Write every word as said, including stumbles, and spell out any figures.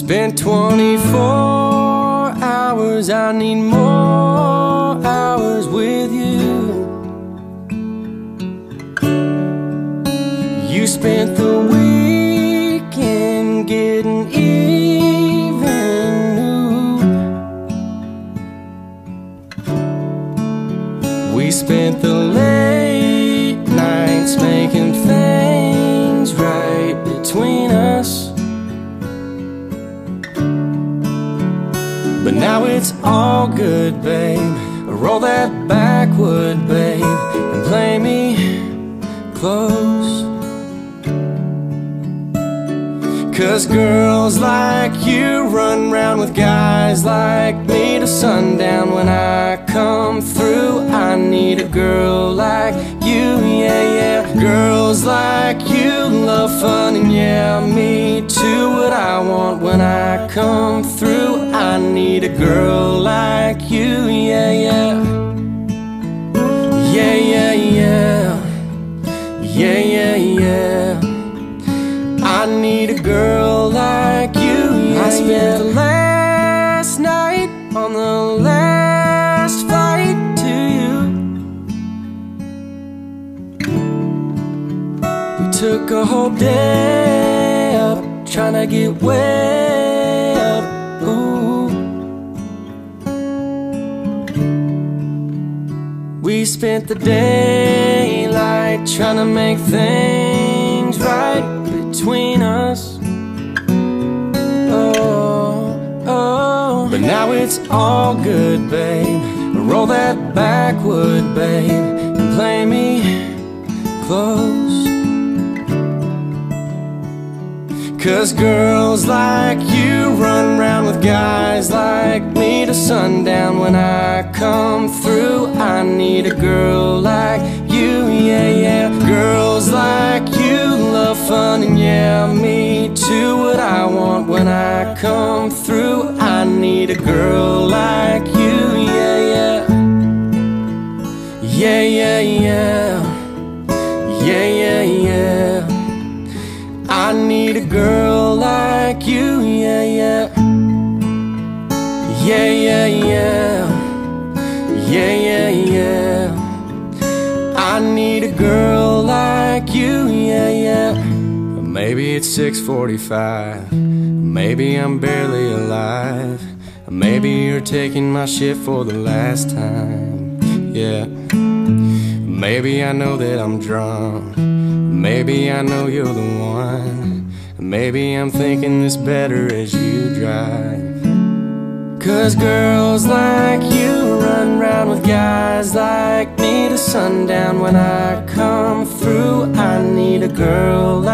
spent twenty-four hours, I need more hours with you. You spent the weekend getting even new. We spent the late nights making things right between us. But now it's all good, babe. Roll that backwood, babe, and play me close. 'Cause girls like you run round with guys like me to sundown. When I come through, I need a girl like you, yeah, yeah. Girls like you love fun, and yeah, me too. What I want when I come through, I need a girl like you, yeah, yeah. Yeah, yeah, yeah. Yeah, yeah, yeah. I need a girl like you, yeah, I spent the last night on the last flight to you. We took a whole day up, trying to get way up, ooh. We spent the daylight trying to make things right between us. Oh, oh. But now it's all good, babe. Roll that backwood, babe, and play me close. 'Cause girls like you run round with guys like me to sundown. When I come through, I need a girl like you, yeah, yeah. Girls like you love fun, and yeah, me too. What I want when I come through, I need a girl like you, yeah, yeah. Yeah, yeah, yeah. Yeah, yeah, yeah. I need a girl like you, yeah, yeah. Yeah, yeah, yeah. Yeah, yeah, yeah. I need a girl like you, yeah, yeah. Maybe it's six forty-five, maybe I'm barely alive. Maybe you're taking my shit for the last time, yeah. Maybe I know that I'm drunk, maybe I know you're the one. Maybe I'm thinking this better as you drive. 'Cause girls like you run round with guys like me to sundown. When I come through, I need a girl